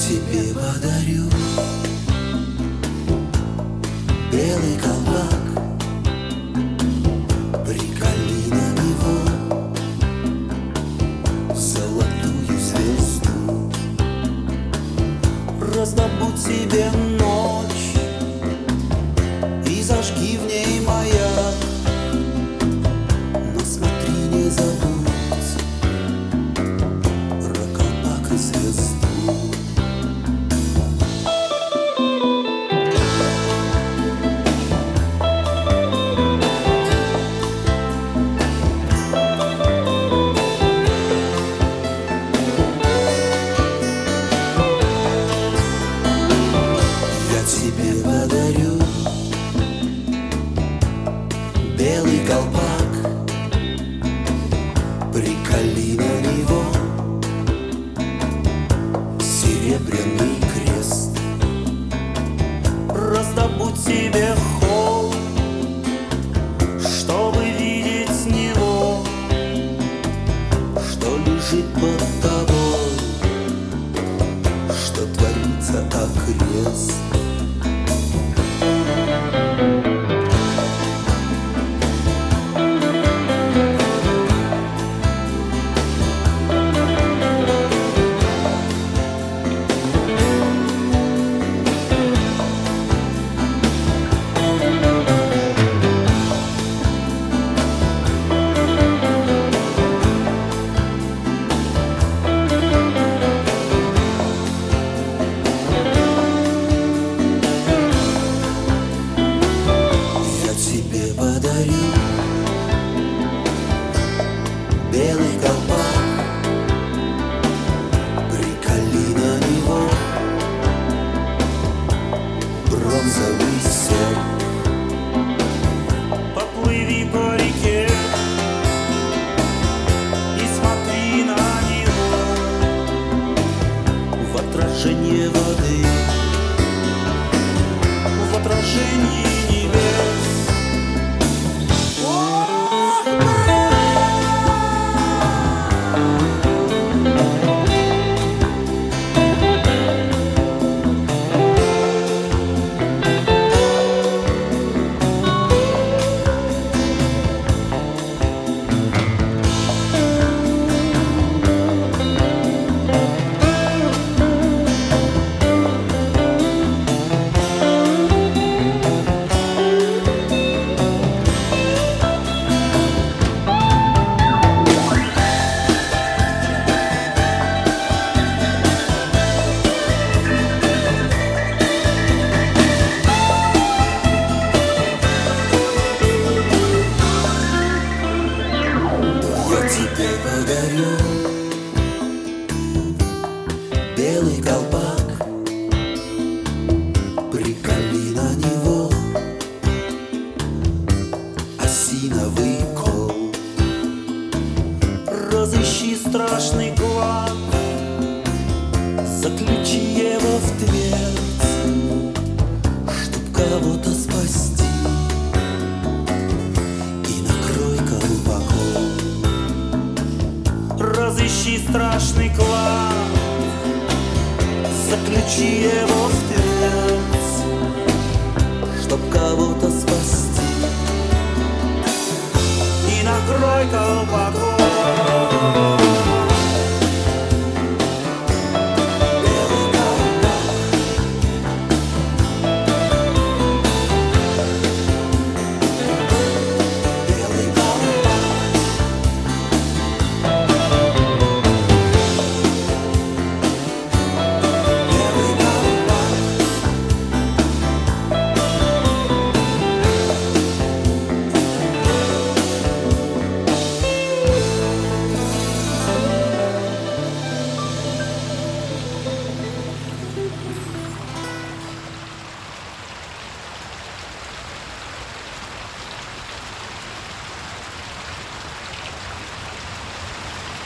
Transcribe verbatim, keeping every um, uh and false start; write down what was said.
тебе подарю белый колпак, приколи на него золотую звезду. Раздобудь себе ночь и зажги в ней маяк, но смотри, не забудь про колпак и звезду. Тебе подарю белый колпак, приколи на него серебряный крест. Раздобудь себе холм, чтобы видеть с него, что лежит под тобой, что творится окрест. Тебе подарю белый колпак, приколи на него бронзовый серп. Поплыви по реке и смотри на него в отражении воды, в отражении небес. Тебе подарю белый колпак, приколи на него осиновый кол. Разыщи страшный клад, заключи его в твердь, чтоб кого-то спасти, и накрой колпаком. Разыщи страшный клад, заключи его в твердь, чтоб кого-то спасти, и накрой колпаком.